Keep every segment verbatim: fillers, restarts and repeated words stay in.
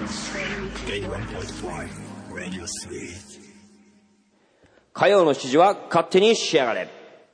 火曜のしちじは勝手に仕上がれ。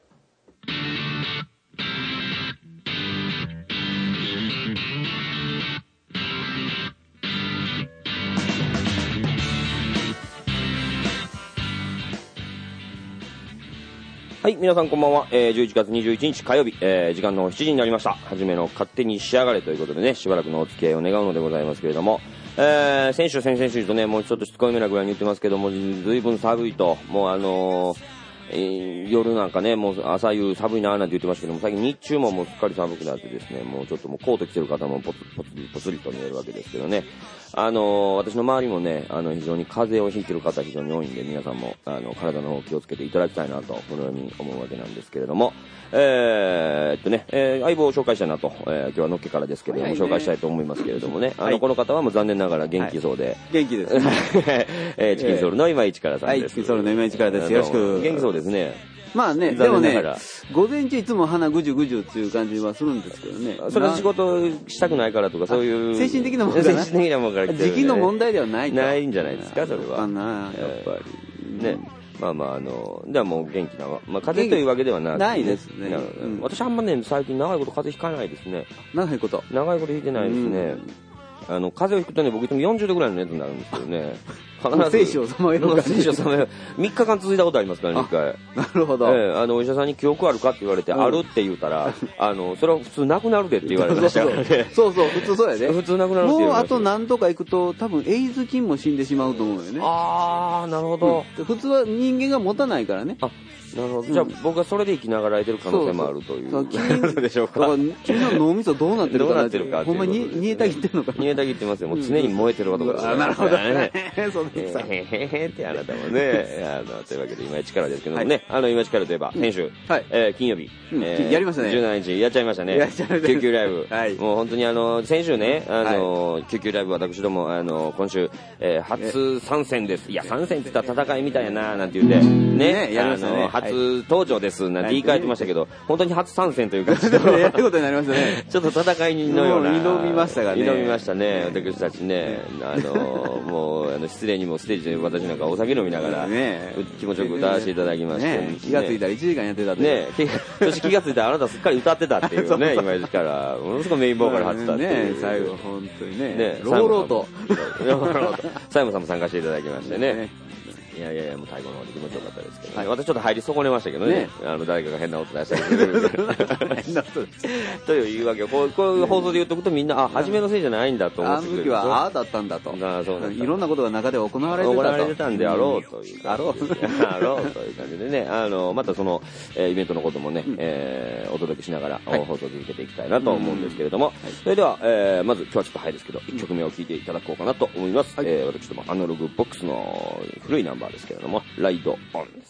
はい、皆さんこんばんは。えー、じゅういちがつにじゅういちにち火曜日、えー、時間のしちじになりました。はじめの勝手に仕上がれということでね、しばらくのお付き合いを願うのでございますけれども、えー、先週先々週とね、もうちょっとしつこいめなぐらいに言ってますけども、ずいぶん寒いと、もうあのーえー、夜なんかね、もう朝夕寒いなーなんて言ってましたけども、最近日中ももうすっかり寒くなってですね、もうちょっともうコート着てる方もポツポツポツリと見えるわけですけどね、あのー、私の周りもね、あの非常に風邪をひいてる方非常に多いんで、皆さんもあの体の方を気をつけていただきたいなとこのように思うわけなんですけれども、えー、っとね、えー、相棒を紹介したいなと、えー、今日はのっけからですけれども、ね、紹介したいと思いますけれどもね、あの、はい、この方はもう残念ながら元気そうで、はい、 元気です、 ねえー、チキンソウルの今市からさんです。 はい、チキンソウルの今市からです。よろしく。 元気そうですね。 まあね、でもね、午前中いつも鼻ぐじゅぐじゅっていう感じはするんですけどね。 それは仕事したくないからとかそういう精神的なものかな。 精神的なものから来てる、ね、 時期の問題ではないと。 ないんじゃないですか、それは。 かな、やっぱり。 ね。まあまあ、あの、ではもう元気な、まあ風邪というわけではなく、ね、 ないですね。 うん、私あんまね、最近長いこと風邪ひかないですね。 長いこと長いことひいてないですね。あの、風邪をひくとね、僕いつもよんじゅうどぐらいの熱になるんですけどね。 生死をさまよう感じ。 生死をさまよう。みっかかん続いたことありますからね、いっかい。 なるほど。 ええ、あの、お医者さんに記憶あるかって言われて、うん、あるって言うたら、あの、それは普通なくなるでって言われましたからね。 そうそう、普通そうやね。 普通なくなるって言われました。 もうあと何とか行くと、多分エイズ菌も死んでしまうと思うよね。 あー、なるほど。 うん、普通は人間が持たないからね。 あ、なるほど。じゃあ、僕はそれで生きながらえてる可能性もあるという。そうそうでしょうか。 だから君の脳みそどうなってるか。 どうなってるか。 ほんまに煮えたぎってるのか。 煮えたぎってますよ。もう常に燃えてる男ですからね。 なるほどね。そうですか。 へへへってあなたもね。あの、というわけで今市からですけどもね。あの、今市からといえば、先週、え金曜日。 やりましたね。 じゅうしちにちやっちゃいましたね。 やっちゃいました。 救急ライブ。 はい。 もう本当にあの、先週ね、あの、救急ライブ私ども、あの、今週、初参戦です。いや、参戦って言ったら戦いみたいやな、なんて言って、ね。 やりましたね。 初登場ですなんて言い換えてましたけど、本当に初参戦という感じでやることになりましたね。 ちょっと戦いのような挑みましたがね。 挑みましたね。私たちね、あのもうあの失礼にもステージで私なんかお酒飲みながら気持ちよく歌わせていただきまして、 気がついたらいちじかんやってたってね。そして気がついたらあなたすっかり歌ってたっていうね、今時からものすごいメインボーカル張ってたっていう。 最後本当にね。ローローと佐山さんも参加していただきましてね。いやいやいや、もう最後の方で気持ちよかったですけど、ね、はい、私ちょっと入り損ねましたけどね、ね、あの誰かが変な音出したりする変な音という言い訳をこう、こういう放送で言っとくとみんな、あ、初めのせいじゃないんだと思ってくれる。 あの時はああだったんだと。 あ、そうだった。 いろんなことが中で行われてたと。 行われてたんであろうというあろう。 あろうという感じでね、あの、またその、えー、イベントのこともね、うん、えー、お届けしながら、はい、放送を続けていきたいなと思うんですけれども、はい、それでは、えー、まず今日はちょっと早いですけど、いっきょくめを聴いていただこうかなと思います。はい、えー、私どもアナログボックスの古いナンバーですけれども、ライドオンです。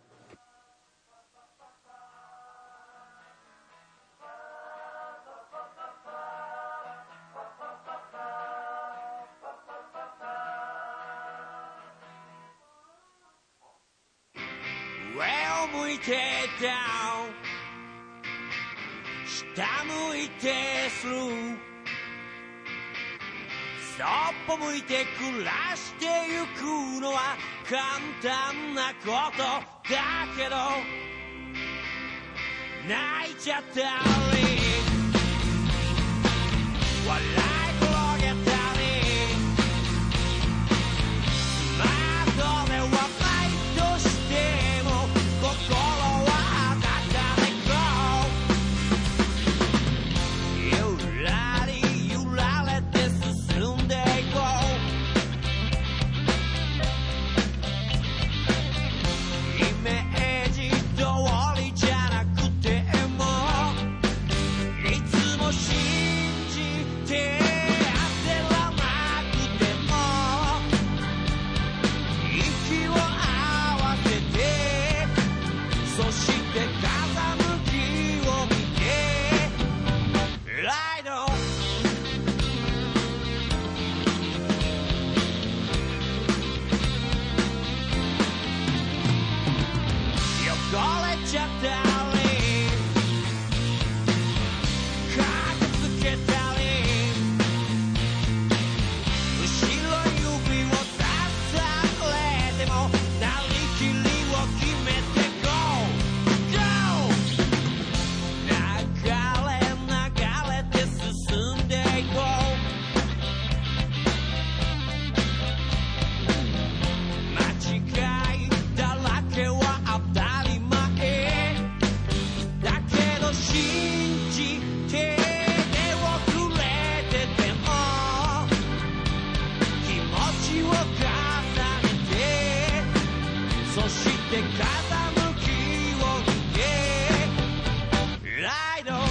上を向いてダウン、下向いてスルー、そっぽ向いて暮らしてゆくのは簡単なことだけど、泣いちゃったり笑い転げたり、スマートではないとしても心は温かい、ゆらりゆられて進んでいこう、イメージ通りじゃなくてもいつも信じて風向きを見てライド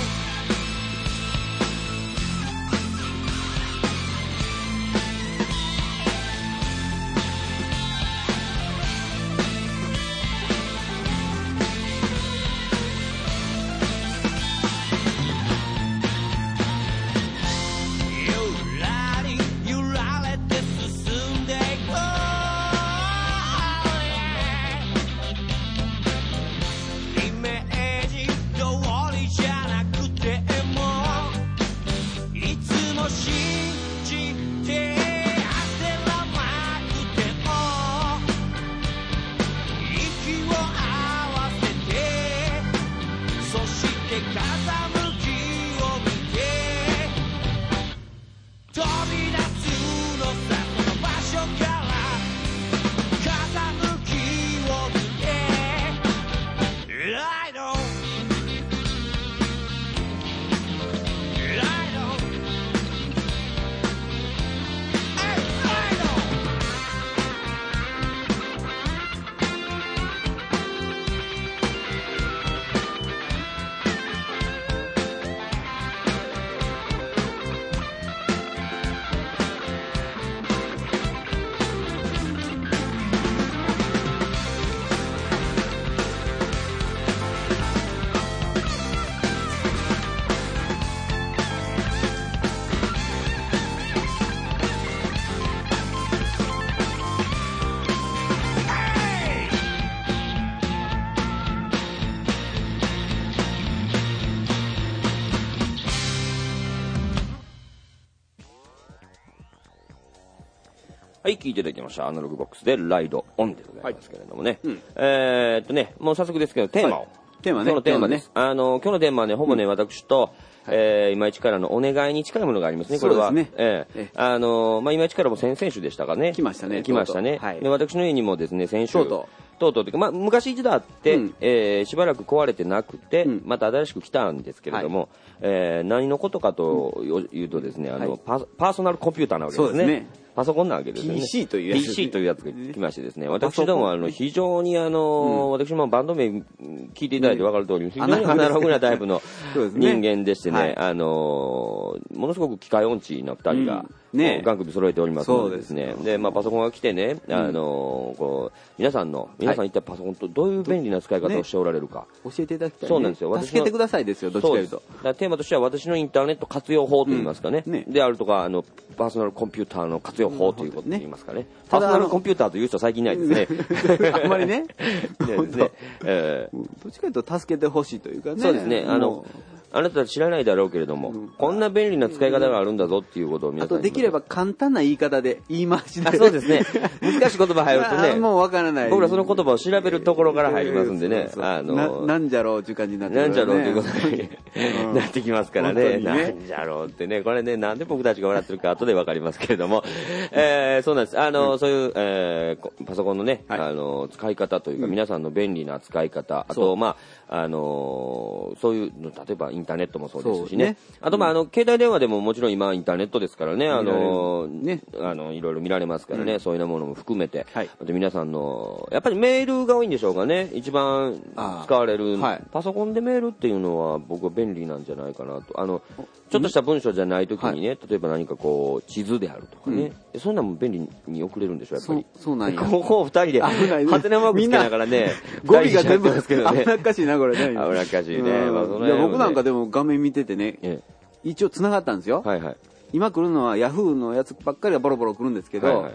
はい、聞いていただきました。アナログボックスでライドオンでございますけれどもね。はい、うん、えー、っとね、もう早速ですけど、テーマを。はい、 テーマね。 今日のテーマです。あの、今日のテーマはね、ほぼね、うん、私と、はい、えー、今市からのお願いに近いものがありますね、これは。そうですね。えー、えー、あの、まあ、今市からも先々週でしたかね。 来ましたね。 来ましたね。はい、で、私の家にもですね、先週。 とうとう。 とうとうというか、まあ、昔一度あって、うん、えー、しばらく壊れてなくて、うん、また新しく来たんですけれども、はい、えー、何のことかというとですね、あの、はい、パ、パーソナルコンピューターなわけですね。そうですね。パソコンなわけですよね。 ピーシー というやつ、ね。ピーシーというやつが来ましてですね。私どもあの非常にあの、うん、私もバンド名聞いていただいて分かる通り、非常にアナログなタイプの人間でしてね、ね、あのものすごく機械音痴な二人が、うん、ね、ガン首揃えておりますのでですね。で、まあパソコンが来てね、あのこう皆さんの皆さん一体パソコンとどういう便利な使い方をしておられるか、 ね、教えていただきたい、ね。 そうなんですよ。 助けてくださいですよ。どっちかというと。 だからテーマとしては私のインターネット活用法といいますかね。うん、ねであるとかあのパーソナルコンピューターの活用法ということで言いますかね。パーソナルコンピューターという人最近いないですね。 あんまりね。 ですね。えー、 どっちかというと助けてほしいというかね。 そうですね。あの、あなたは知らないだろうけれども、うん、こんな便利な使い方があるんだぞっていうことを皆さんに。 あとできれば簡単な言い方で言い回しで。 あ、そうですね。難しい言葉入るとね。 もうわからない。 僕らその言葉を調べるところから入りますんでね。あのな、なんじゃろうっていう感じになって、 ね、なんじゃろうということになってきますからね。ねなんじゃろうってね。これね、なんで僕たちが笑ってるか後でわかりますけれども。えー、そうなんです。あの、うん、そういう、えー、パソコンのね、はい、あの、使い方というか、うん、皆さんの便利な使い方、あと、まあ、あの、そういうの、例えばインターネットもそうですしね。ねあと、まあ、あの、携帯電話でももちろん今インターネットですからね、あの、ね、あの、いろいろ見られますからね、うん、そういうようなものも含めて、はい、あと皆さんの、やっぱりメールが多いんでしょうかね、一番使われる、はい、パソコンでメールっていうのは僕は便利なんじゃないかなと。あの、ちょっとした文章じゃないときにね、はい、例えば何かこう、地図であるとかね、うん、そんなも便利に送れるんでしょ、やっぱり。 そ, そうなんや。 ここを二人で、ハテナマークつけながらね、 語尾が全部ですけどね。危なっかしいな、これね。 危なっかしいね。まあそのいや僕なんかでも画面見ててね、ええ、一応繋がったんですよ。はいはい。今来るのはヤフーのやつばっかりがボロボロ来るんですけど、はいはいはい、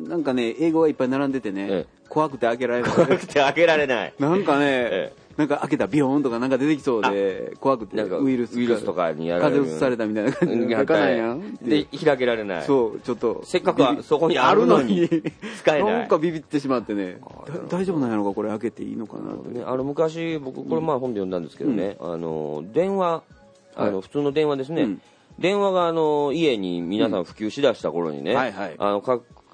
なんかね、英語がいっぱい並んでてね、ええ、怖くて開けられない。 怖くて開けられない。 なんかね、ええ、なんか開けたらビヨーンとかなんか出てきそうで、怖くて、 なんかウイルスウイルスとかにやられる。 風移されたみたいな感じで開かないやん。 で、開けられない。 そう、ちょっと。 せっかくはそこにあるのに使えない。 なんかビビってしまってね、大丈夫なんやろか、これ開けていいのかなって。 ね、あの昔、僕、これまあ本で読んだんですけどね、うん、あの、電話、あの、はい、普通の電話ですね。うん、電話があの、家に皆さん普及しだした頃にね、うん、はいはい、あの、か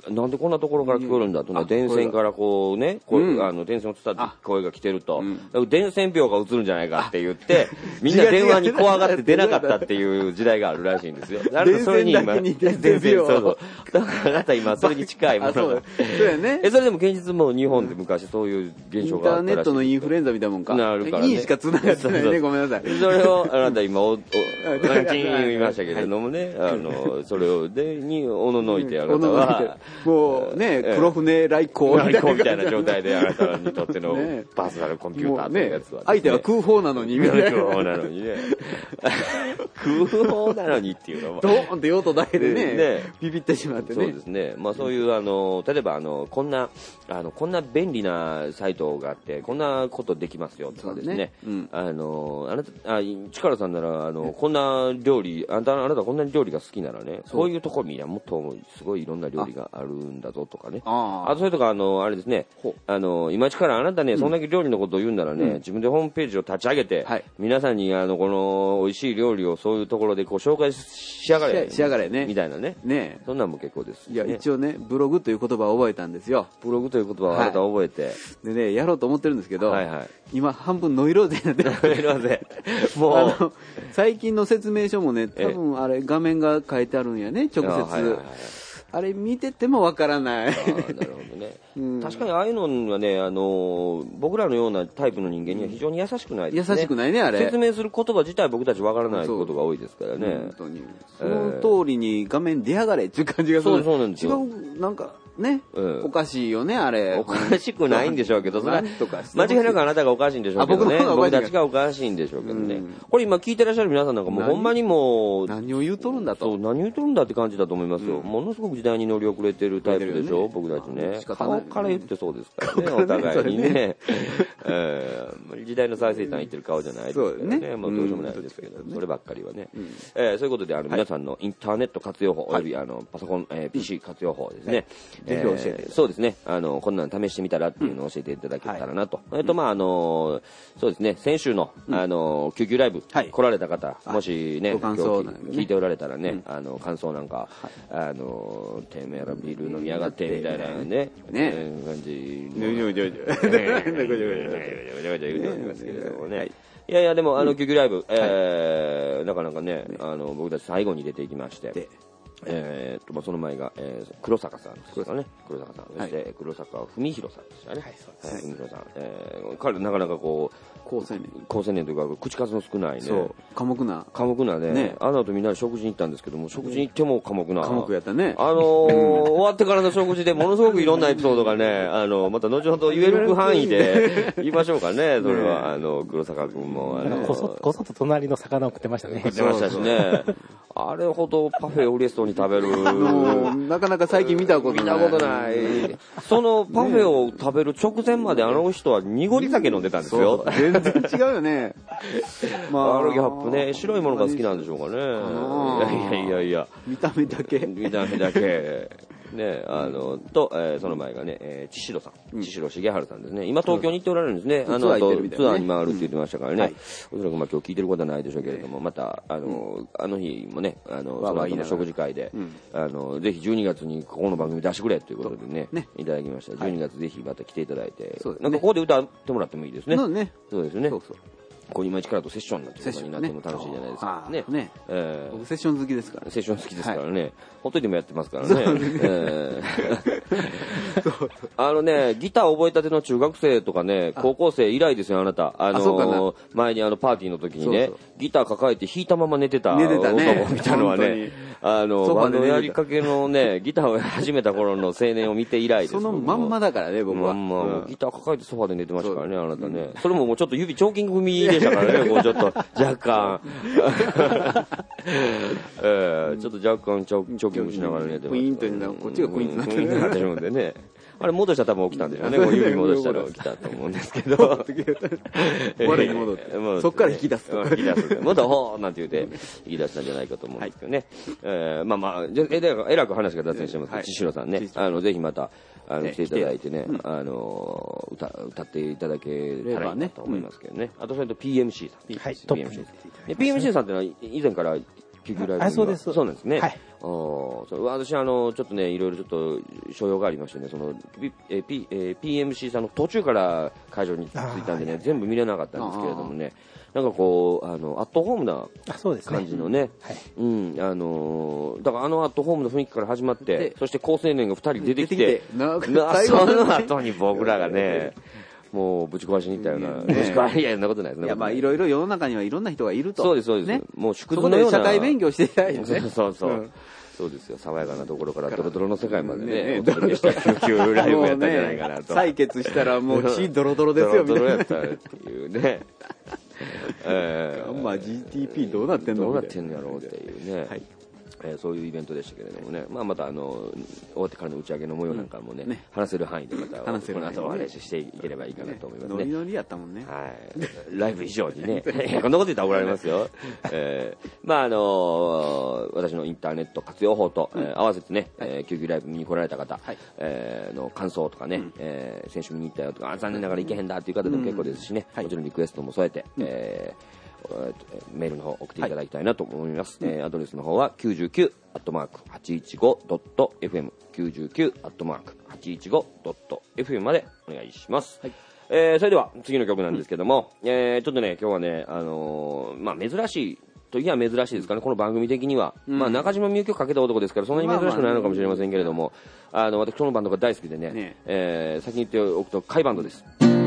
なんでこんなところから聞こえるんだとね、電線からこうね、こうあの電線を伝って声が来てると、伝染病が移るんじゃないかって言って、みんな電話に怖がって出なかったっていう時代があるらしいんですよ。あなたそれに今、電線、そうそう。だからあなた今それに近いものが。そうやね。え、それでも現実も日本で昔そういう現象があったらしい。インターネットのインフルエンザみたいなもんか。なるからね。いいしか繋がってないね、ごめんなさい。それをあなた今、お、お、言いましたけれどもね、あの、それを、で、に、おののいてあなたは、 もうね、黒船来航みたいな状態であなたにとってのパーソナルコンピューターというやつは。 相手は空砲なのに、みたいな。 空砲なのにね。空砲なのにっていうのは。 ドーンって用途だけでね、ビビってしまってね。 そうですね。まあそういう、あの、例えば、あの、こんな、あの、こんな便利なサイトがあって、こんなことできますよとかですね。あの、あなた、あ、チカラさんなら、あの、こんな料理、あなた、あなたこんな料理が好きならね、こういうとこ見りゃもっとすごいいろんな料理があるんだぞとかね。ああとそれとか、あの、あれですね、あの、今力あなたね、そんだけ料理のことを言うんならね、うん、自分でホームページを立ち上げて、はい、皆さんに、あの、この、美味しい料理をそういうところでこう紹介しやがれ。 しやがれね。 みたいなね。ねそんなんも結構です、 ね。いや、一応ね、ブログという言葉を覚えたんですよ。 ブログという言葉をあなた覚えて、はい。 でね、やろうと思ってるんですけど、はいはい、今、半分ノイローゼになってる。ノイローゼ。もう、あの、最近の説明書もね、多分あれ、画面が書いてあるんやね、直接。あ、はいはいはい、あれ見ててもわからない。あ、なるほどね。うん、確かにああいうのはね、あのー、僕らのようなタイプの人間には非常に優しくないですね。 優しくないね、あれ。 説明する言葉自体僕たちわからないことが多いですからね。本当に。その通りに画面出やがれっていう感じがする。そうそうなんですよ。違う、なんか、ね、うん、おかしいよね、あれ。 おかしくないんでしょうけど、それは間違いなくあなたがおかしいんでしょうけどね。僕, 僕たちがおかしいんでしょうけどね。うん、これ今聞いてらっしゃる皆さんなんかもうほんまにもう、 何を言うとるんだと。 そう、何言うとるんだって感じだと思いますよ。うん、ものすごく時代に乗り遅れてるタイプでしょ、ね、僕たちね。顔から言ってそうですからね、お互いにね。えー、時代の最先端言ってる顔じゃないですからね。ねもうどうしようもないですけど、うん、そればっかりはね。うん、えー、そういうことで、あの、皆さんのインターネット活用法、およびあの、パソコン、えー、ピーシー 活用法ですね。 ぜひ教えて。 そうですね。あの、こんなの試してみたらっていうのを教えていただけたらなと。えっと、まあ、あの、そうですね、先週の、あの、救急ライブ、来られた方、もしね、今日聞いておられたらね、あの、感想なんか、あの、てめえらビール飲みやがってみたいなね、ね、感じの。いやいや、でも、あの、救急ライブ、えー、なかなかね、あの、僕たち最後に出ていきまして、えー、と、まあ、その前が、えー、黒坂さんですかね。黒坂さん。そして、黒坂文弘さんですよね。はい、そうです。文弘さん。えー、彼、なかなかこう、 高青年。 高青年というか、口数の少ないね。そう。 寡黙な。 寡黙なね。ね。あの後みんなで食事に行ったんですけども、食事に行っても寡黙な。 寡黙やったね。 あのー、終わってからの食事でものすごくいろんなエピソードがね、あの、また後ほど言える範囲で言いましょうかね。それは、あの、黒坂君も。あのこそ、こそと隣の魚を食ってましたね。 食ってましたしね。あれほどパフェを嬉しそうに食べる。 なかなか最近見たことない。 見たことない。そのパフェを食べる直前まであの人は濁り酒飲んでたんですよ。 全然違うよね。 まあ、あのギャップね、白いものが好きなんでしょうかね。いやいやいやいや。 見た目だけ。 見た目だけ。ね、あの、と、えー、その前がね、えー、千代さん。千代重治さんですね。今東京に行っておられるんですね。あの、ツアーに回るって言ってましたからね。おそらくまあ今日聞いてることはないでしょうけれども、また、あの、あの日もね、あの、その後の食事会で、あの、ぜひじゅうにがつにここの番組出してくれということでね、いただきました。じゅうにがつぜひまた来ていただいて、なんかここで歌ってもらってもいいですね。そうですね。そうそう。こう今一からとセッションなんてことになっても楽しいじゃないですか。ね。ね。 えー、僕セッション好きですから。 セッション好きですからね。ほっといてもやってますからね。えー、あのね、ギター覚えたての中学生とかね、高校生以来ですよ、あなた。あのー、前にあのパーティーの時にね、そうそうギター抱えて弾いたまま寝てた男みたいなのはね、あの、バンドやりかけのね、ギターを始めた頃の青年を見て以来です。 そのまんまだからね、僕は。 まんま、うん、ギター抱えてソファで寝てましたからね、あなたね。それももうちょっと指チョーキング組でしたからね、こうちょっと若干。えー、ちょっと若干チョーキングしながら寝てました。 クイーンというのは、こっちがクイーンとなってる。 クイーンとなってるんでね。あれ戻したら多分起きたんでしょうね。こう指戻したら起きたと思うんですけど。 我に戻って。そっから引き出すと。 引き出す。またほーなんて言って引き出したんじゃないかと思うんですけどね。えー、まあまあ、えらく話が脱線してますけど、千代さんね。あの、ぜひまた、あの、来ていただいてね、あの、歌、歌っていただけたらいいなと思いますけどね。あとそれと ピーエムシー さん。 はい、トップ。 ピーエムシー さんってのは以前から救急ライブ。 あ、そうです。 そうなんですね。 はい。 あそう私、あの、ちょっとね、いろいろちょっと所用がありましてね、その、P えー P えー、ピーエムシー さんの途中から会場に着いたんでね、全部見れなかったんですけれどもね、なんかこう、あの、アットホームな感じのね、はい、うん、あの、だからあのアットホームの雰囲気から始まって、そして高青年がふたり出てきて、なその後に僕らがね、もうぶち壊しに行ったような、ぶち壊しいや、そんなことないですね。 いや、まあいろいろ世の中にはいろんな人がいると。 そうです、そうです。ね、もう縮図のような。社会勉強していただいてね。 そうそう。うんそうですよ、爽やかなところからドロドロの世界までね、ドロドロした救急ライブやったんじゃないかなと。 採血したらもう血ドロドロですよ、みたいな。ドロドロやったっていうね。 えー、まあ ジーティーピー どうなってんのどうなってんのやろうっていうね。はいえー、そういうイベントでしたけれどもね、まあ、またあの終わってからの打ち上げの模様なんかもね、うん、ね話せる範囲でまた話せるこの後お話ししていければいいかなと思いますね。ノリノリやったもんね。 はい。ライブ以上にね、こんなこと言ったら怒られますよ。えー、まああのー、私のインターネット活用法と、うんえー、合わせてね、はいえー、救急ライブ見に来られた方、はいえー、の感想とかね、うんえー、選手見に行ったよとか、残念ながら行けへんだっていう方でも結構ですしね、うん、もちろんリクエストも添えて、うんえーメールの方送っていただきたいなと思います、はいえー、アドレスの方はきゅうじゅうきゅうアットマークはちいちごドットエフエム きゅうじゅうきゅうアットマークはちいちごドットエフエム までお願いします、はいえー、それでは次の曲なんですけども、うんえー、ちょっとね今日はね、あのーまあ、珍しいといや珍しいですかねこの番組的には、うんまあ、中島みゆきをかけた男ですからそんなに珍しくないのかもしれませんけれども、まあまあ、あの私このバンドが大好きでね、ねえー、先に言っておくと甲斐バンドです。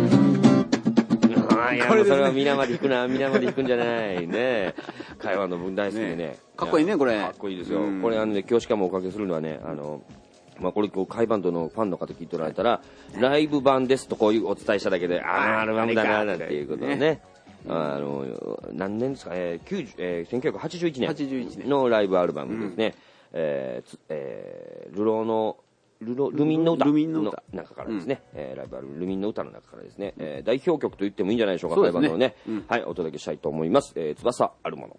いやこれ、ね、それは皆まで弾くな皆まで弾くんじゃないね会話の分大好きで ね, ねかっこいいねこれかっこいいですよ、うん、これあの、ね、今日しかもおかけするのはねあの、まあ、これこう甲斐バンドのファンの方聞いておられたら、はい、ライブ版ですとこういうお伝えしただけでああアルバムだななんていうことで ね, ねあの何年ですか、えーきゅうじゅうえー、せんきゅうひゃくはちじゅういちねんのライブアルバムですね、うんえーえー、流浪のル, ロルミンの歌の中からですね、うんえー、ライブアルルミンの歌の中からですね、うんえー、代表曲と言ってもいいんじゃないでしょうか、甲斐バンドをね、うん、はい、お届けしたいと思います。えー、翼あるもの。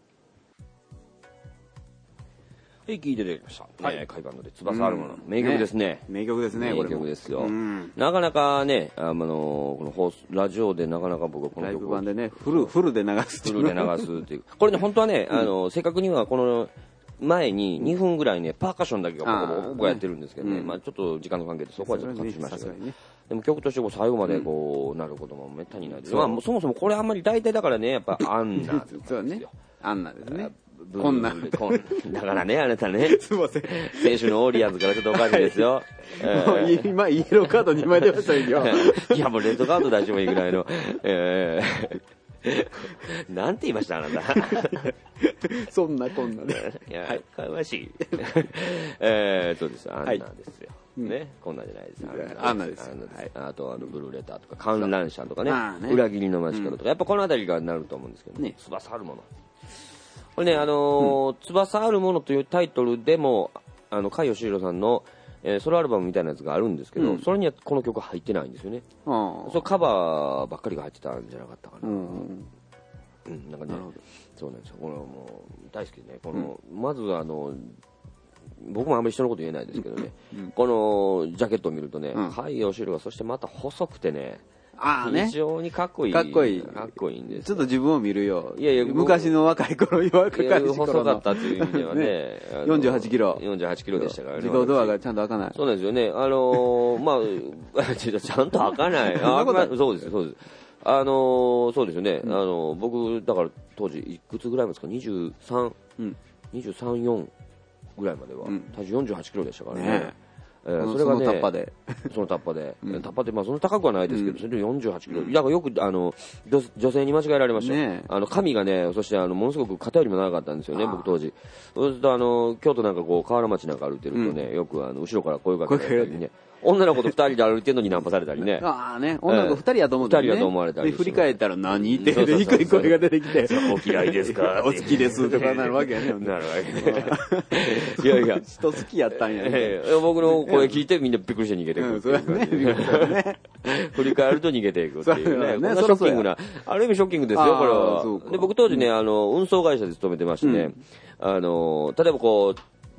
はい、聞いていただきました。はい、甲斐バンドで翼あるもの、うん、名曲ですね。ね名曲ですね。 名曲ですよ。うん、なかなかね、あのこの放送ラジオでなかなか僕はこの曲をライブ版でね、フルフルで流すフルで流すっていう。これね本当はね、あの正確にはこの前ににふんぐらいねパーカッションだけがボコボコボコやってるんですけどね、まあちょっと時間の関係でそこはちょっと隠しましたけど、ね、でも曲としてこう最後までこうなることもめったにないです、まあそもそもこれあんまり大体だからねやっぱアンナそうねアンナですねこんなだからねあなたねすいません選手のオーリアーズからちょっとおかしいですよ、 もう今イエローカードにまい出ましたよいやもうレッドカード出してもいいぐらいのえーなんて言いましたあなたそんなこんなでいや、はい、かわしいえーそうですアンナですよ、はい、ね、こんなんじゃないですアンナです、 はい、あとあのブルーレターとか観覧車とか ね, ね裏切りの街角とか、うん、やっぱこの辺りがなると思うんですけどね、翼あるものこれねあのーうん、翼あるものというタイトルでもあの甲斐義弘さんのえー、ソロアルバムみたいなやつがあるんですけど、うん、それにはこの曲入ってないんですよね。それカバーばっかりが入ってたんじゃなかったかな。うん、うん、なんかね、そうなんですよ。これはもう大好きでね、この、うん、まずあの僕もあんまり人のこと言えないですけどね、うん、このジャケットを見るとね、甲斐義弘がそしてまた細くてね。ああね、非常にかっこいい。 かっこいい。 かっこいいんです。 ちょっと自分を見るよ。いやいや、昔の若い頃、若かりし頃の。 細かったという意味ではね。ねよんじゅうはちキロ。 よんじゅうはちキロでしたからね。 自動ドアがちゃんと開かない。 そうなんですよね。あのー、まあ、ちゃんと開かない。あそうです、そうです。あのー、そうですよね。うん、あのー、僕、だから当時、いくつぐらいですか ?にじゅうさん、うん、にじゅうさん、よんぐらいまでは、うん、体重よんじゅうはちキロでしたからね。ねえー、それがね、 そのタッパで。 そのタッパで。うん、タッパで、まあそんな高くはないですけど、うん、それでよんじゅうはちキロ。だからよく、あの、女性に間違えられました。ね、あの、髪がね、そしてあの、ものすごく肩よりも長かったんですよね、僕当時。そうするとあの、京都なんかこう、河原町なんか歩いてるとね、うん、よくあの、後ろから声がかけられたりね。女の子と二人で歩いてるのにナンパされたりね。 ああね、女の子二人やと思ってね。 二人やと思われたり。 で、振り返ったら何って、で、低い声が出てきて。 お嫌いですかお好きですとかなるわけやね。 なるわけね。いやいや。 人好きやったんやね。 僕の声聞いてみんなびっくりして逃げていく。そうね。振り返ると逃げていくっていうね。こんなショッキングな、ある意味ショッキングですよ、これは。で、僕当時ね、あの、運送会社で勤めてましてね、あの、例えばこう、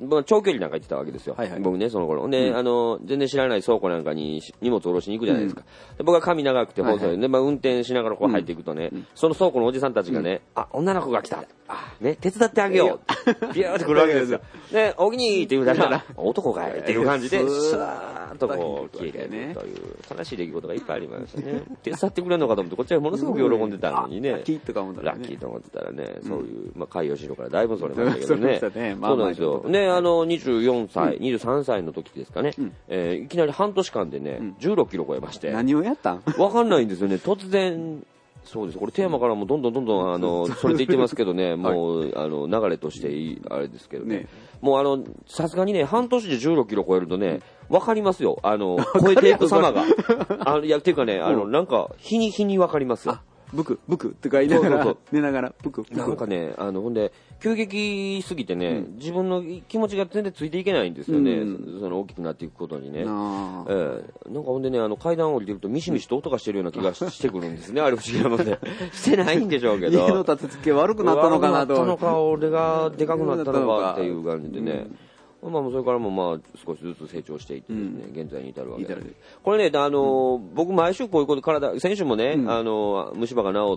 長距離なんか行ってたわけですよ。はいはい、僕ね、その頃。で、うん、あの、全然知らない倉庫なんかに荷物下ろしに行くじゃないですか。うん、で僕は髪長くて細い、はいはい、で、まあ、運転しながらこう入っていくとね、うん、その倉庫のおじさんたちがね、うん、あ、女の子が来た。あ、ね、手伝ってあげよう。ビューって来るわけですよ。で、おぎにーって言うたら、男かいっていう感じで、スーッとこう、消えるという、悲しい出来事がいっぱいありましたね。手伝ってくれるのかと思って、こっちはものすごく喜んでたのにね。ラッキーとか思ったらね。ラッキーと思ってたらね、そういう、まあ、海洋城からだいぶそれましたけどね。そうなんですよ。ね、あの、にじゅうよんさい、にじゅうさんさいの時ですかね、えいきなり半年間でね、じゅうろっキロ超えまして。 何をやったん？ わかんないんですよね。突然、そうです。これテーマからもどんどんどんどん、あの、それで言ってますけどね、もう、あの、流れとしていい、あれですけどね。もうあの、さすがにね、半年でじゅうろっキロ超えるとね、わかりますよ。あの、超えていく様が。あの、いや、っていうかね、あの、なんか、日に日にわかりますよ。 ブク、ブクとか言いながら、そうそうそう寝ながら、ブク、ブク。 なんかね、あの、ほんで、急激すぎてね、うん、自分の気持ちが全然ついていけないんですよね。うん、その大きくなっていくことにね。えー、なんかほんでね、あの、階段降りてるとミシミシと音がしてるような気がしてくるんですね。あれ不思議なもんで。してないんでしょうけど。 家の立て付け悪くなったのかなと。 悪くなったのか、俺がでかくなったのかっていう感じでね。うん、まあ、それからもまあ少しずつ成長していってですね、うん、現在に至るわけです。これね、あの、うん、僕毎週こういうこと体、先週もね、うん、あの、虫歯が治って、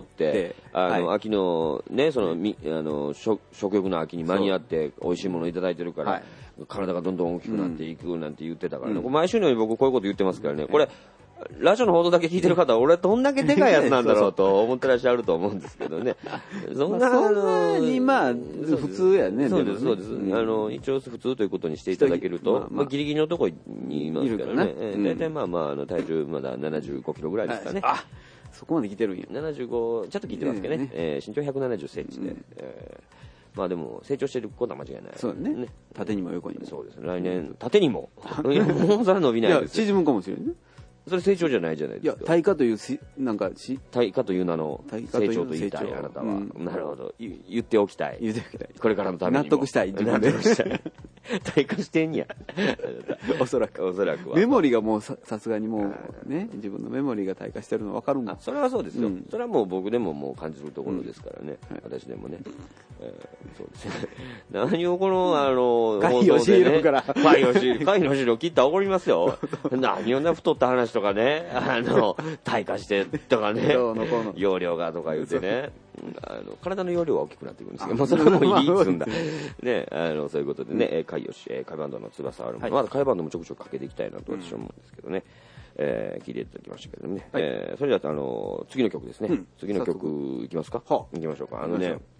あの、はい、秋のね、その、み、あの、食欲の秋に間に合って美味しいものをいただいてるから、はい、体がどんどん大きくなっていくなんて言ってたからね、うん、毎週のように僕こういうこと言ってますからね、これ、ラジオの報道だけ聞いてる方は俺どんだけでかいやつなんだろうと思ってらっしゃると思うんですけどね。 そんな、そんなにまあ普通やね。 そうです、そうです。あの、一応普通ということにしていただけると、まあギリギリのところにいますからね。だいたいまあまあ、あの体重まだななじゅうごキロぐらいですかね。 あ、そこまで来てるんや。 ななじゅうご、ちょっと聞いてますけどね。え身長ひゃくななじゅっセンチで。まあでも成長してることは間違いない。 そうね。縦にも横にも。 そうですね。来年、縦にも。もうそれは伸びないです。 縮むかもしれないね。 それ成長じゃないじゃないですか。 いや、対価というし、なんかし、 対価という名の成長と言いたい、あなたは。うん、なるほど。言っておきたい。 言っておきたい。 これからのためにも。 納得したい。 納得したい。対価してんや。 おそらく。 おそらくは。 メモリがもうさ、さすがにもう、ね、自分のメモリが対価してるの分かるんだ。 それはそうですよ。うん、それはもう僕でももう感じるところですからね。うんはい、私でもね。えー、そうですね。何をこの、あの、 会を強いるから。 会を強いる。会の汁を切ったら怒りますよ。何をね、太った話とかね。あの、退化してとかね、容量がとか言ってね、あの体の容量は大きくなっていくんですけど、まあそれはもういいっつうんだ。ね、あの、そういうことでね、海よし、海バンドの翼あるもの、まだ海バンドもちょくちょくかけていきたいなと私は思うんですけどね、えー、聞いていただきましたけどね、えー、それではあの、次の曲ですね。次の曲いきますか？いきましょうか。あのね、